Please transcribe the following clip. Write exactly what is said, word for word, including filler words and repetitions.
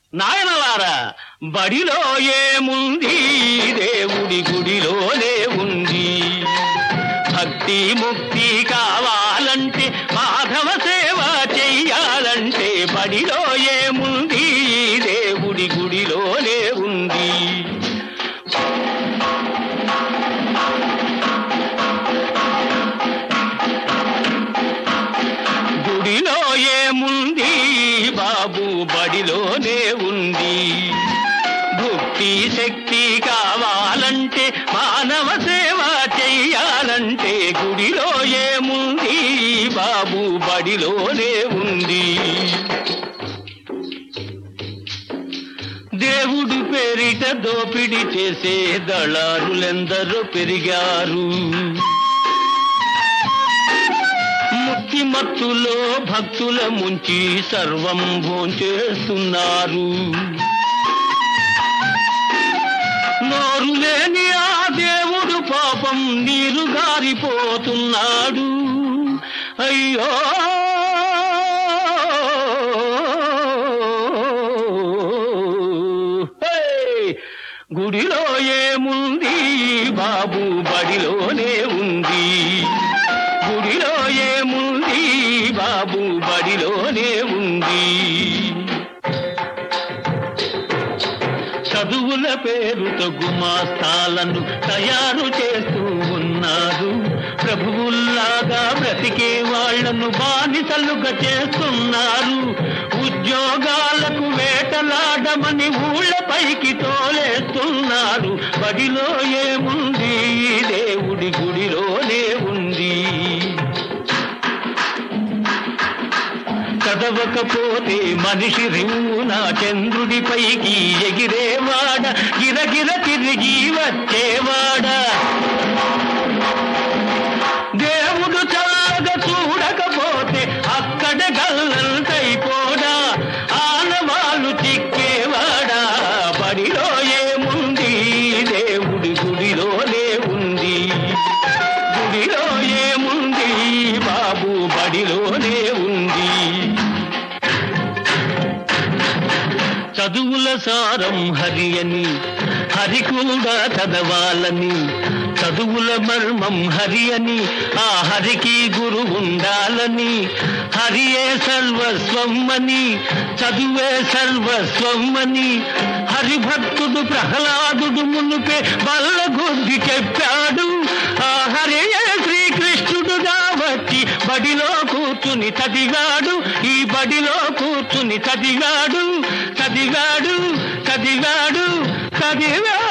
నాయనలారా, బడిలో ఏముంది, దేవుడి గుడిలోనే ఉంది. భక్తి ముక్తి కావాలంటే, మాధవ సేవ చెయ్యాలంటే, బడిలో ఏముంది, దేవుడి గుడిలోనే ఉంది. గుడిలో ఏముంది బాబు, బడిలోనే ఉంది. భక్తి శక్తి కావాలంటే, మానవ సేవ చెయ్యాలంటే, గుడిలో ఏముంది బాబు, బడిలోనే ఉంది. దేవుడు పేరిట దోపిడి చేసే దళారులెందరో పెరిగారు. ముక్తి మత్తులో భక్తుల ముంచి సర్వం భోంచేస్తున్నారు. నోరు లేని ఆ దేవుడు పాపం నీరు గారిపోతున్నాడు. అయ్యో గుడిలో ఏముంది బాబు, బడిలోనే ఉంది. గుడిలో ఏముంది బాబు, బడిలోనే ఉంది. చదువుల పేరుతో గుమాస్తాలను తయారు చేస్తూ ఉన్నారు. ప్రభువుల్లాగా బ్రతికే వాళ్లను బానిసలుగా చేస్తున్నారు. ఉద్యోగాలకు వేటలాడమని ఊళ్ళపైకి తోలేస్తున్నారు. బడిలో ఏముంది, దేవుడి గుడిలోనే ఉంది. చదవకపోతే మనిషి రివున చంద్రుడిపైకి ఎగిరేవాడ, గిరగిర తిరిగి వచ్చేవాడ. దేవుడు చల్లగా చూడకపోతే అక్కడ గల్లంతైపోడా, ఆనవాళ్ళు చిక్కేవాడా. బడిలో ఏముంది, దేవుడి గుడిలోనే ఉంది. గుడిలో ఏముంది బాబు, బడిలోనే ఉంది. చదువుల సారం హరి అని, హరి కూడా చదవాలని. చదువుల మర్మం హరి అని, ఆ హరికి గురు ఉండాలని. హరియే సర్వస్వం అని, చదువే సర్వస్వం అని. హరిభక్తుడు ప్రహ్లాదుడు మునుపే బల్లగుద్ది చెప్పాడు. ఆ హరియే శ్రీకృష్ణుడుగా వచ్చి బడిలో కూర్చుని చదివాడు. ఈ బడిలో కూర్చుని చదివాడు, చదివాడు, చదివాడు, చదివాడు.